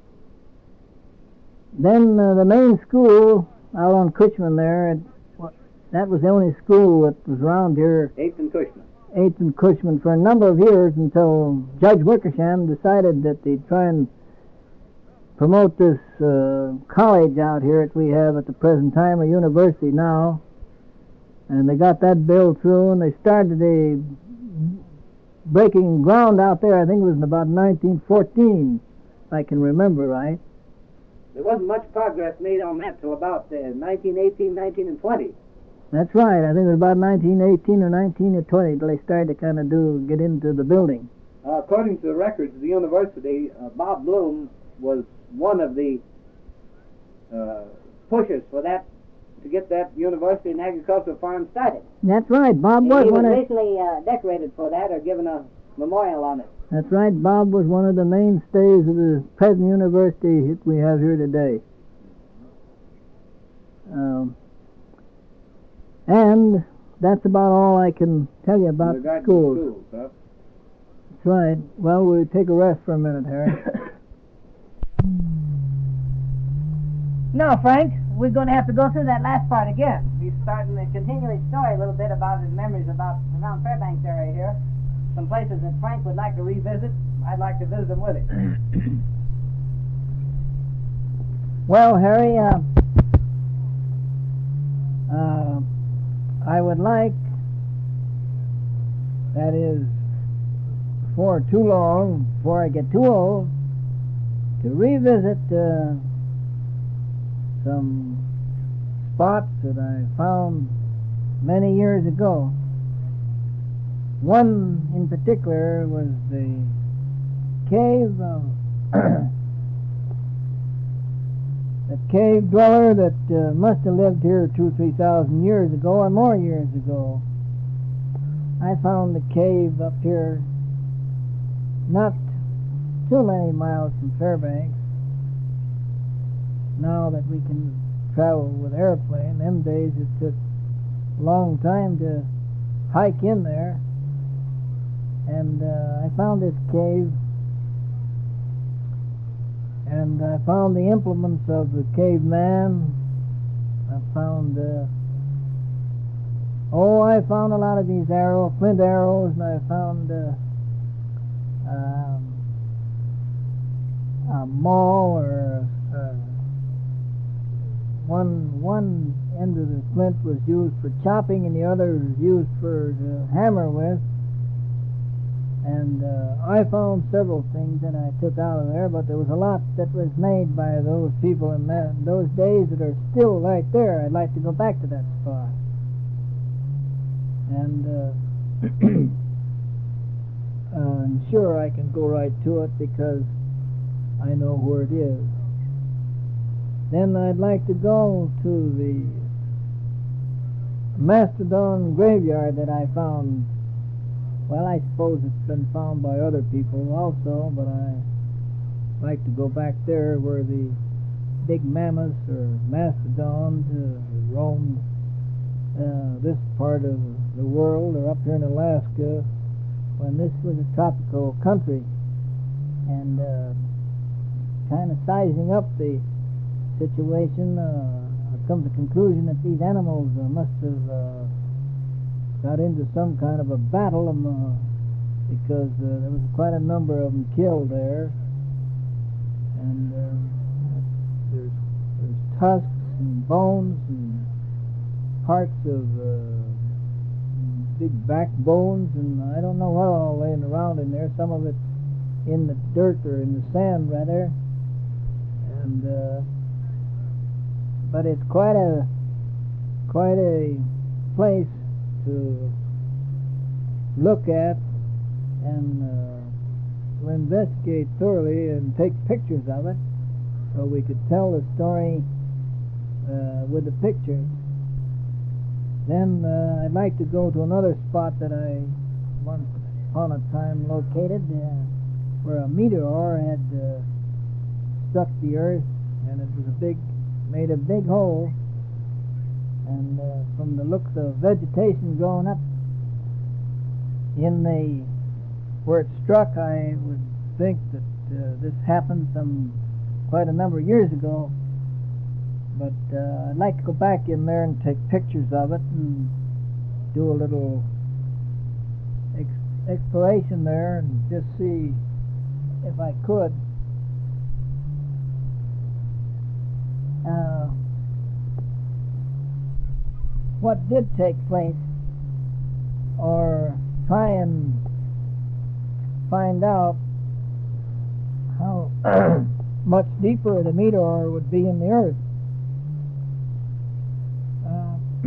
then uh, the main school out on Cushman there, it, wa- that was the only school that was around here, Eighth and Cushman. eighth and Cushman, for a number of years until Judge Wickersham decided that they'd try and promote this uh, college out here that we have at the present time, a university now. And they got that bill through, and they started a breaking ground out there. I think it was in about nineteen fourteen, if I can remember right. There wasn't much progress made on that till about uh, nineteen eighteen, nineteen and twenty. That's right. I think it was about nineteen eighteen or nineteen or twenty till they started to kind of do get into the building. Uh, according to the records of the university, uh, Bob Bloom was one of the uh, pushers for that, to get that university and agricultural farm started. That's right. Bob He was was one of. recently uh, decorated for that or given a memorial on it. That's right. Bob was one of the mainstays of the present university that we have here today. Um, and that's about all I can tell you about in regard schools. to schools, huh? That's right. Well, we'll take a rest for a minute, Harry. No, Frank, we're going to have to go through that last part again. He's starting to continue his story a little bit about his memories about around Fairbanks area here. Some places that Frank would like to revisit. I'd like to visit them with him. Well, Harry, uh, uh, I would like, that is, before too long, before I get too old, to revisit uh, some spots that I found many years ago. One in particular was the cave of the cave dweller that uh, must have lived here two, three thousand years ago or more years ago. I found the cave up here not too many miles from Fairbanks. Now that we can travel with airplane, them days it took a long time to hike in there. And uh, I found this cave, and I found the implements of the caveman. I found, uh, oh, I found a lot of these arrows, flint arrows, and I found uh, um, a maul, or uh, one one end of the flint was used for chopping, and the other was used for the hammer with. And uh, I found several things that I took out of there, but there was a lot that was made by those people in that, those days that are still right there. I'd like to go back to that spot. And uh, uh, I'm sure I can go right to it because I know where it is. Then I'd like to go to the Mastodon graveyard that I found. Well, I suppose it's been found by other people also, but I like to go back there where the big mammoths or mastodons uh, roamed uh, this part of the world, or up here in Alaska, when this was a tropical country. And uh, kind of sizing up the situation, uh, I've come to the conclusion that these animals uh, must have uh, got into some kind of a battle, um, uh, because uh, there was quite a number of them killed there. And uh, there's, there's tusks and bones and parts of uh, big backbones, and I don't know what all laying around in there. Some of it's in the dirt, or in the sand rather. And uh, but it's quite a quite a place to look at and uh, to investigate thoroughly and take pictures of it, so we could tell the story uh, with the pictures. Then uh, I'd like to go to another spot that I once upon a time located, uh, where a meteor had uh, struck the earth, and it was a big, made a big hole. And uh, from the looks of vegetation growing up in the where it struck, I would think that uh, this happened some quite a number of years ago. But uh, I'd like to go back in there and take pictures of it and do a little ex- exploration there and just see if I could. Uh, what did take place, or try and find out how much deeper the meteor would be in the earth. Uh,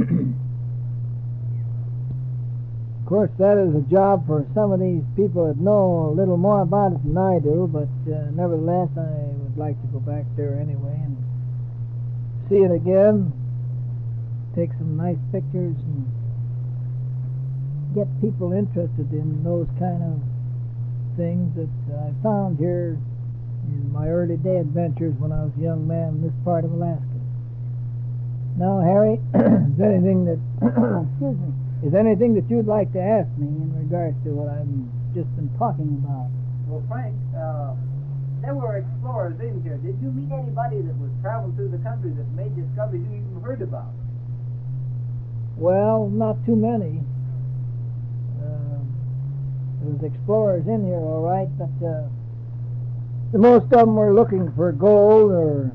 of course, that is a job for some of these people that know a little more about it than I do, but uh, nevertheless, I would like to go back there anyway and see it again, take some nice pictures, and get people interested in those kind of things that I found here in my early day adventures when I was a young man in this part of Alaska. Now, Harry, is there anything that excuse me, is there anything that you'd like to ask me in regards to what I've just been talking about? Well, Frank, uh, there were explorers in here. Did you meet anybody that was traveling through the country that made discoveries you even heard about? Well, not too many. Uh, there was explorers in here, all right, but uh, the most of them were looking for gold or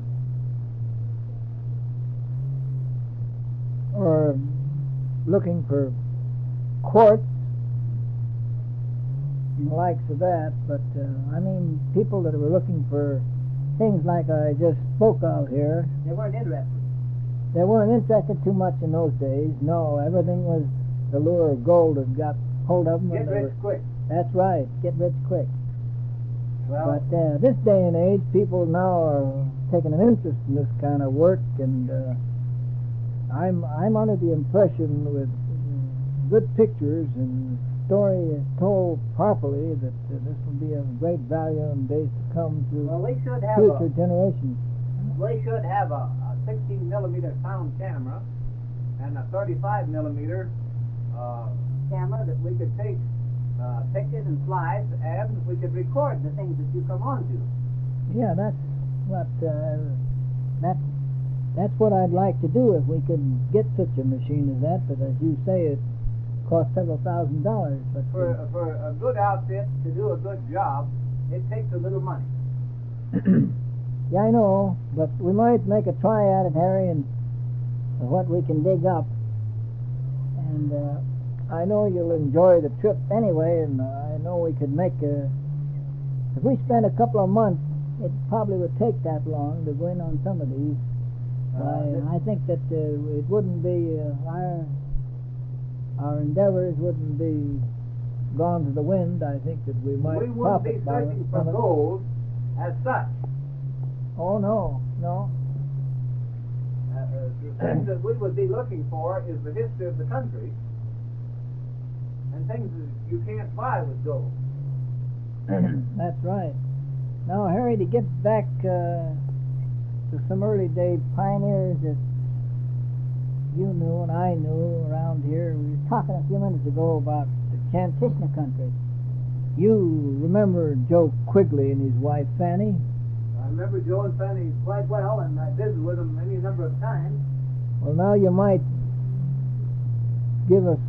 or looking for quartz and the likes of that. But uh, I mean, people that were looking for things like I just spoke of here. They weren't interested. They weren't interested too much in those days. No, everything was the lure of gold had got hold of them. Get and they rich were, quick. That's right. Get rich quick. But uh, this day and age, people now are taking an interest in this kind of work, and uh, I'm I'm under the impression with good pictures and story is told properly that uh, this will be of great value in days to come to Well, we should have future a, generations. we should have a, a sixteen millimeter sound camera and a thirty-five millimeter uh, camera that we could take uh, pictures and slides, and we could record the things that you come on to. Yeah, that's what uh, that that's what I'd like to do if we could get such a machine as that. But as you say, it costs several thousand dollars. But For, uh, for a good outfit to do a good job, it takes a little money. yeah, I know, but we might make a try at it, Harry, and what we can dig up. And uh, I know you'll enjoy the trip anyway, and uh, I know we could make a. If we spent a couple of months, it probably would take that long to go in on some of these. Uh, I, I think that uh, it wouldn't be uh, our our endeavors wouldn't be gone to the wind. I think that we might we wouldn't be profit by searching for from it. gold as such. Oh no, no. Uh, uh, the things that we would be looking for is the history of the country and things that you can't buy with gold. That's right. Now, Harry, to get back uh, to some early day pioneers that you knew and I knew around here, we were talking a few minutes ago about the Kantishna country. You remember Joe Quigley and his wife Fanny? I remember Joe and Fanny quite well, and I visited with them any number of times. Well, now you might give us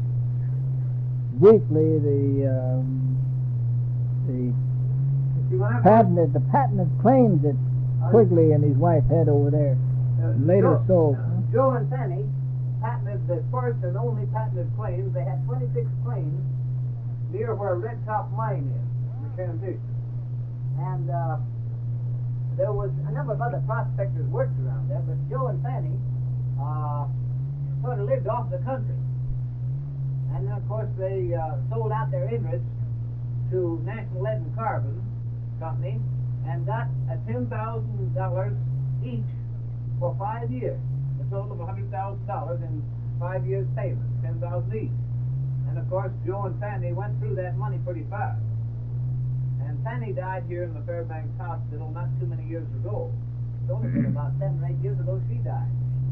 briefly the um, the See, when I patented the patented claims that Quigley and his wife had over there. Uh, Later Joe, sold. Joe and Fanny patented the first and only patented claims. They had twenty-six claims near where Red Top Mine is, in the Kantishna. And uh, there was a number of other prospectors worked around there, but Joe and Fanny uh, sort of lived off the country. And then, of course, they uh, sold out their interests to National Lead and Carbon Company and got a ten thousand dollars each for five years. A total of one hundred thousand dollars in five years' payments, ten thousand dollars each. And of course, Joe and Fanny went through that money pretty fast. And Fanny died here in the Fairbanks Hospital not too many years ago. It's only been about seven or eight years ago she died.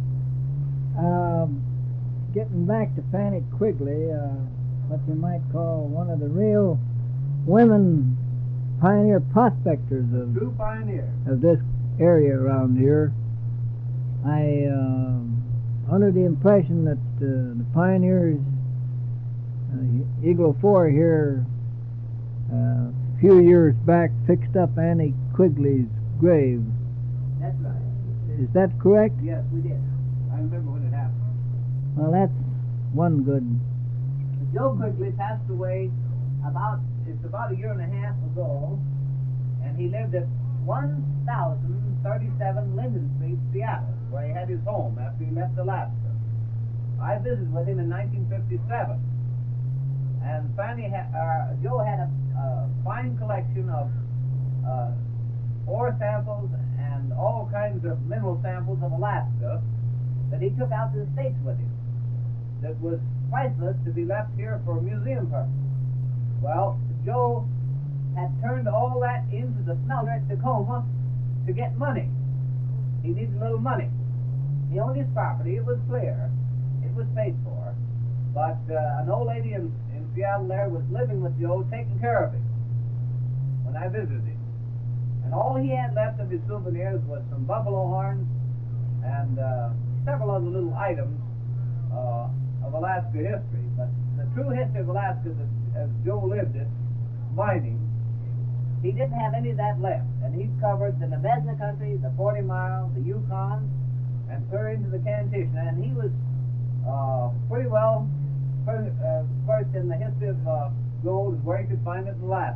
Um, getting back to Fanny Quigley, uh, what you might call one of the real women pioneer prospectors of, True pioneer. of this area around here. I, uh, under the impression that uh, the pioneers, uh, Eagle four here, uh, a few years back, fixed up Annie Quigley's grave. That's right. Is that correct? Yes, we did. I remember when it happened. Well, that's one good. Joe Quigley passed away about, it's about a year and a half ago, and he lived at one thousand thirty-seven Linden Street, Seattle, where he had his home after he left Alaska. I visited with him in nineteen fifty-seven, and Fanny ha- uh, Joe had a, a fine collection of uh, ore samples and all kinds of mineral samples of Alaska that he took out to the States with him. That was priceless to be left here for museum purposes. Well, Joe had turned all that into the smelter at Tacoma to get money. He needed a little money. He owned his property. It was clear. It was paid for. But uh, an old lady in, in Seattle there was living with Joe, taking care of him when I visited him. And all he had left of his souvenirs was some buffalo horns and uh, several other little items uh, of Alaska history. But the true history of Alaska, as Joe lived it, mining, he didn't have any of that left. And he covered the Nabesna country, the forty mile, the Yukon, and clear into the Kantishna. And he was uh, pretty well first, uh, first in the history of uh, gold, where he could find it in Alaska.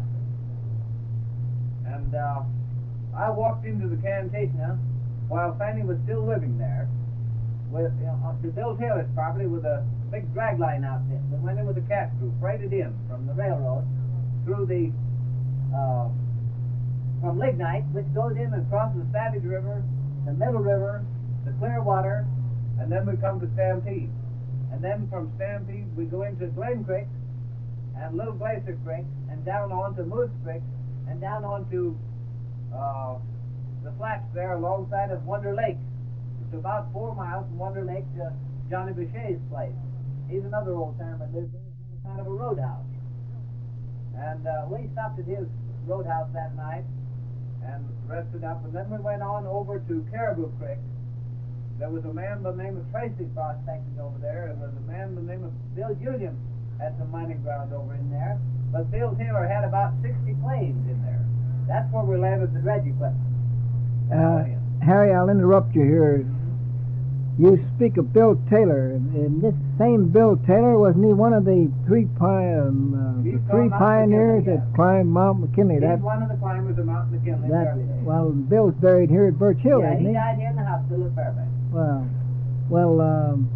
And uh, I walked into the Kantishna while Fanny was still living there, with, you know, to Bill Taylor's property with a big dragline outfit. We went in with a cat crew, freighted in from the railroad through the uh, from Lignite, which goes in and crosses the Savage River, the Middle River, the Clearwater, and then we come to Stampede. And then from Stampede we go into Glen Creek and Little Glacier Creek and down on to Moose Creek and down on to uh, the flats there alongside of Wonder Lake. It's about four miles from Wonder Lake to Johnny Boucher's place. He's another old timer. There's kind of a roadhouse. And uh, we stopped at his roadhouse that night and rested up, and then we went on over to Caribou Creek. There was a man by the name of Tracy prospecting over there, and there was a man by the name of Bill Julian had some mining ground over in there. But Bill Taylor had about sixty planes in there. That's where we landed the dredge equipment. Uh, Harry, I'll interrupt you here. You speak of Bill Taylor, and this same Bill Taylor, wasn't he one of the three, pi- um, uh, the He's three from Mount pioneers McKinley, that yes. climbed Mount McKinley? He's That, one of the climbers of Mount McKinley. that, in the early days. well, Bill's buried here at Birch Hill, yeah, isn't he he? died here in the hospital at Fairbanks. Well, well, um,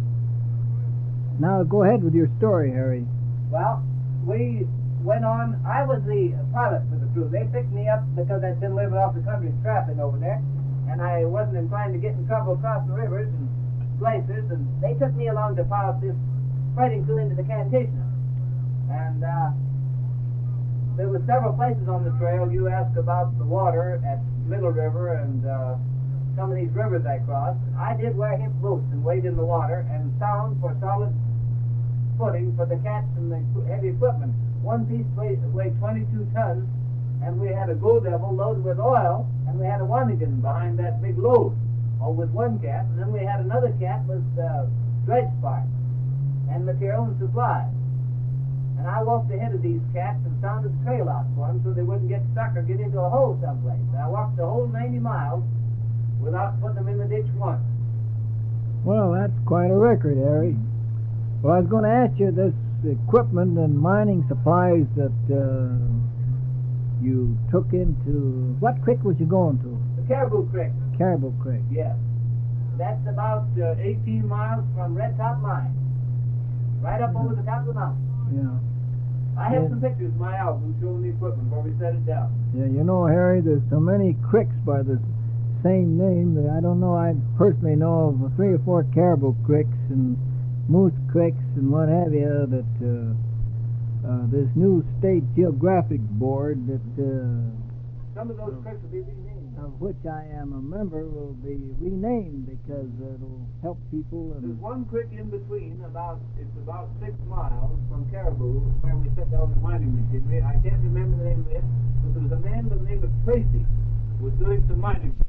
now go ahead with your story, Harry. Well, we went on. I was the pilot for the crew. They picked me up because I'd been living off the country strapping over there, and I wasn't inclined to get in trouble crossing rivers and glaciers, and they took me along to pilot this fighting crew into the Kantishna. And uh, there were several places on the trail. You asked about the water at Middle River and uh, some of these rivers I crossed. I did wear hip boots and wade in the water and found for solid footing for the cats and the heavy equipment. One piece weighed, weighed twenty-two tons, and we had a Gold Devil loaded with oil, and we had a Wanigan behind that big load, all with one cat, and then we had another cat with uh, dredge parts and material and supplies. And I walked ahead of these cats and sounded the trail out for them so they wouldn't get stuck or get into a hole someplace. I walked the whole ninety miles without putting them in the ditch once. Well, that's quite a record, Harry. Well, I was going to ask you this equipment and mining supplies that uh, you took into... What creek was you going to? The Caribou Creek. Caribou Creek. Yes. That's about uh, eighteen miles from Red Top Mine. Right up over the top of the mountain. Yeah. I have Yeah. some pictures in my album showing the equipment where we set it down. Yeah, you know, Harry, there's so many creeks by the same name that I don't know. I personally know of three or four Caribou Creeks and Moose Creeks and what have you that uh, uh, this new state geographic board that uh, Some of those creeks will be renamed. of which I am a member will be renamed because it'll help people. There's And one creek in between, about it's about six miles from Caribou, where we set down the mining machinery. I can't remember the name of it, but there was a man by the name of Tracy who was doing some mining.